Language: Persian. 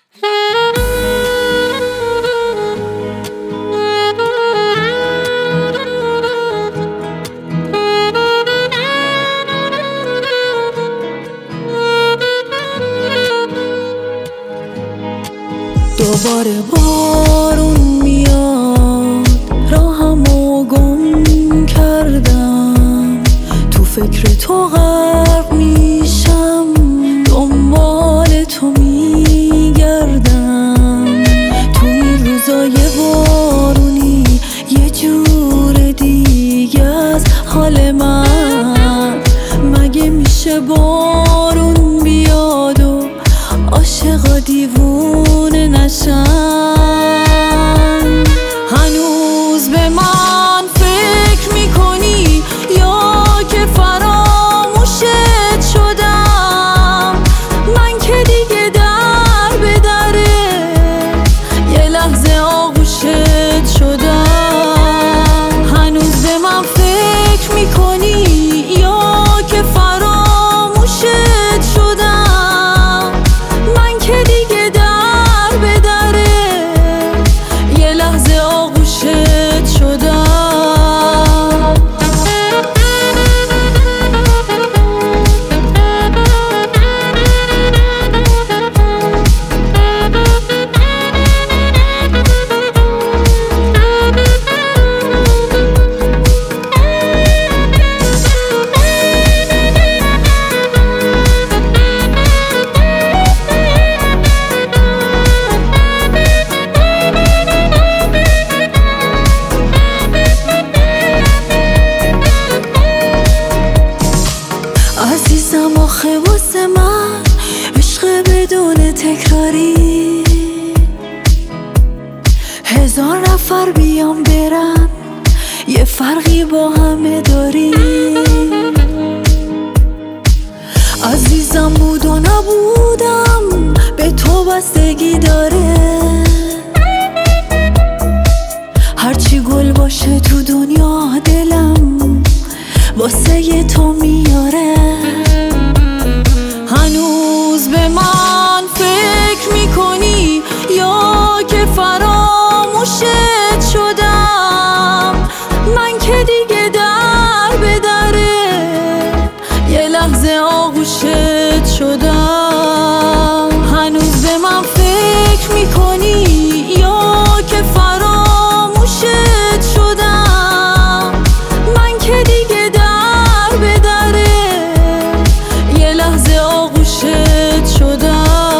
دوباره بارون میاد، راهمو گم کردم، تو فکر تو غرق میشم، دنبال تو میگردم. تو این روزای بارونی یه جور دیگه از حال من. مگه میشه بارون بیاد و عاشقا دیوونه نشن؟ هنوز به من فکر میکنی یا که فراموشت شدم؟ من که دیگه در به دره یه لحظه آغوشت شدم. هنوز به من فکر میکنی یا که فراموشت شدم؟ من که دیگه در به دره یه لحظه آغوشت شدم. عزیزم آخه واسه من عشق بدون تکراری، هزار نفر بیام برن یه فرقی با همه داری. عزیزم بود و نبودم به تو بستگی داره، هرچی گل باشه تو دنیا دلم واسه تو میاره. هنوز به من فکر میکنی یا که فراموشت شدم؟ من که دیگه در به دره یه لحظه آغوشت شدم. هنوز به من فکر میکنی یا که فراموشت شدم؟ من که دیگه در به دره یه لحظه آغوشت شدم.